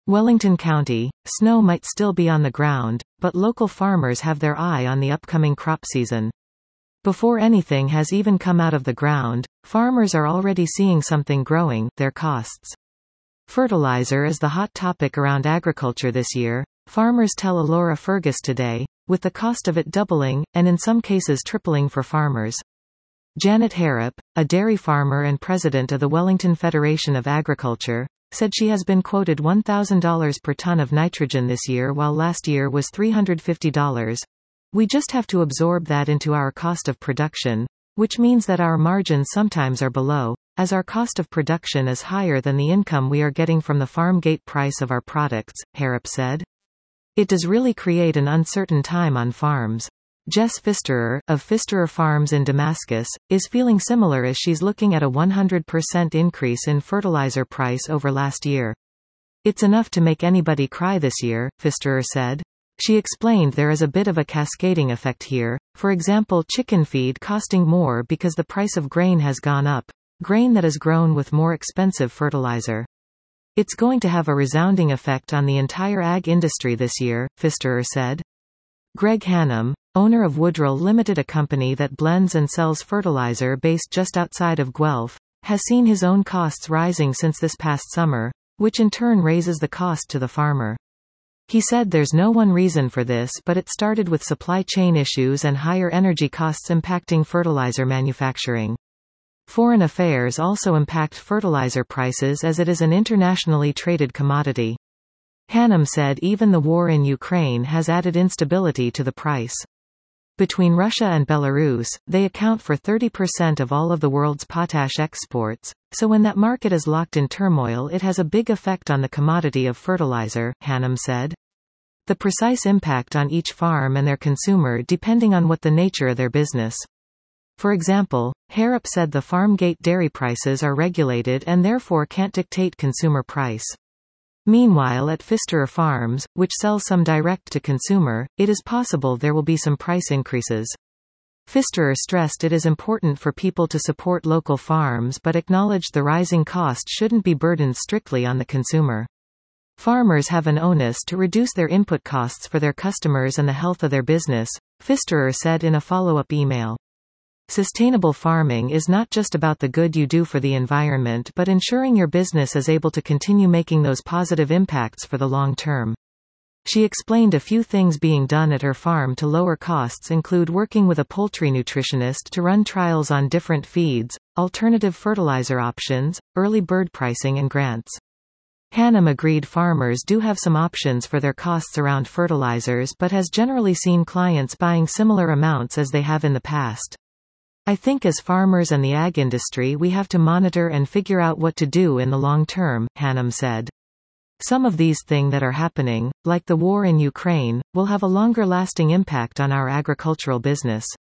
Wellington County, snow might still be on the ground, but local farmers have their eye on the upcoming crop season. Before anything has even come out of the ground, farmers are already seeing something growing: their costs. Fertilizer is the hot topic around agriculture this year, farmers tell Alora Fergus today, with the cost of it doubling, and in some cases tripling for farmers. Janet Harrop, a dairy farmer and president of the Wellington Federation of Agriculture, said she has been quoted $1,000 per ton of nitrogen this year while last year was $350. We just have to absorb that into our cost of production, which means that our margins sometimes are below, as our cost of production is higher than the income we are getting from the farm gate price of our products, Harrop said. It does really create an uncertain time on farms. Jess Pfisterer, of Pfisterer Farms in Damascus, is feeling similar as she's looking at a 100% increase in fertilizer price over last year. It's enough to make anybody cry this year, Pfisterer said. She explained there is a bit of a cascading effect here, for example chicken feed costing more because the price of grain has gone up, grain that is grown with more expensive fertilizer. It's going to have a resounding effect on the entire ag industry this year, Pfisterer said. Greg Hannum, owner of Woodrill Limited, a company that blends and sells fertilizer based just outside of Guelph, has seen his own costs rising since this past summer, which in turn raises the cost to the farmer. He said there's no one reason for this, but it started with supply chain issues and higher energy costs impacting fertilizer manufacturing. Foreign affairs also impact fertilizer prices as it is an internationally traded commodity. Hannum said even the war in Ukraine has added instability to the price. Between Russia and Belarus, they account for 30% of all of the world's potash exports, so when that market is locked in turmoil it has a big effect on the commodity of fertilizer, Hannum said. The precise impact on each farm and their consumer depending on what the nature of their business. For example, Harrop said the farm gate dairy prices are regulated and therefore can't dictate consumer price. Meanwhile at Pfisterer Farms, which sells some direct to consumer, it is possible there will be some price increases. Pfisterer stressed it is important for people to support local farms but acknowledged the rising cost shouldn't be burdened strictly on the consumer. Farmers have an onus to reduce their input costs for their customers and the health of their business, Pfisterer said in a follow-up email. Sustainable farming is not just about the good you do for the environment but ensuring your business is able to continue making those positive impacts for the long term. She explained a few things being done at her farm to lower costs include working with a poultry nutritionist to run trials on different feeds, alternative fertilizer options, early bird pricing and grants. Hannum agreed farmers do have some options for their costs around fertilizers but has generally seen clients buying similar amounts as they have in the past. I think as farmers and the ag industry we have to monitor and figure out what to do in the long term, Hannum said. Some of these things that are happening, like the war in Ukraine, will have a longer lasting impact on our agricultural business.